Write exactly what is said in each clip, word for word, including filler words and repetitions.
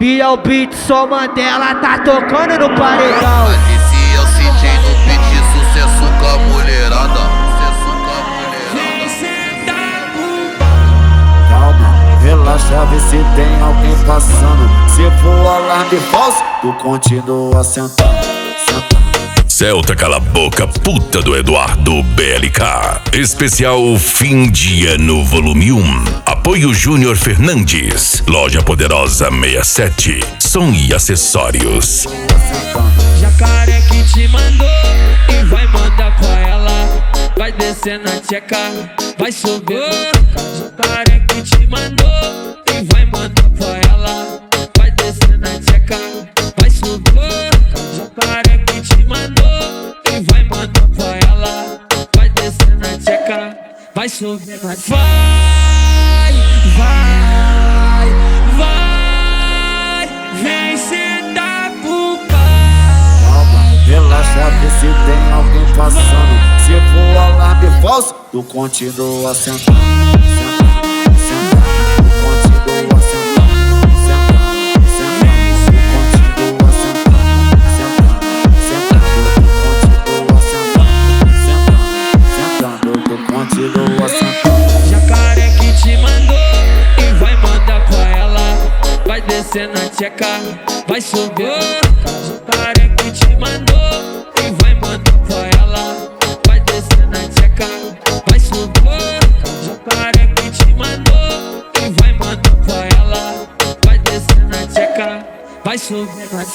Biel Beat, só Mandela tá tocando no paredão. Esse é o C J do beat, sucesso com a mulherada. Sucesso com a mulherada. Calma, relaxa, vê se tem alguém passando. Se for alarme falso, tu continua sentando, sentando. Celta Cala Boca, puta do Eduardo B L K. Especial Fim de Ano Volume um. Apoio Júnior Fernandes. Loja Poderosa sessenta e sete. Som e acessórios. Jacaré que te mandou e vai mandar pra ela. Vai descer na tcheca, vai subir. Jacaré que te mandou e vai mandar pra ela. Vai descer na tcheca, vai subir. Jacaré que te mandou e vai mandar pra ela. Vai descer na tcheca, vai subir. Vai, vai, vai, vem sentar pro pai. Calma, relaxa, vê se tem alguém passando. Se for alarme falso, tu continua sentando, sentando, sentando. Tu continua sentando, sentando, sentando. Tu continua sentando, sentando, sentando. Tu continua sentando, sentando. Tu continua sentando. Jacaré que te mandou e vai mandar pra ela. Vai descer na tcheca, vai subir. Jacaré que te mandou e vai mandar pra ela. Vai descer na tcheca, vai subir. Jacaré que te mandou e vai mandar pra ela. Vai descer na tcheca, vai subir. Vai,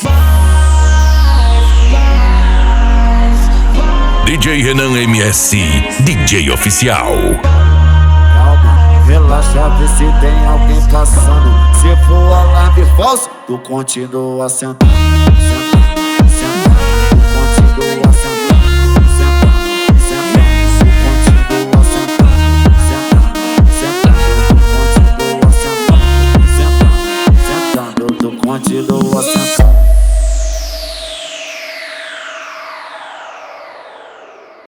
vai, D J Renan M S, D J oficial. Calma, relaxa, vê se tem alguém passando. Se for alarme falso, tu continua sentando, sentando, sentando. Tu continua sentando, sentando, sentando. Tu continua sentando, sentando, sentando. Tu continua sentando, sentando, sentando. Tu continua sentando.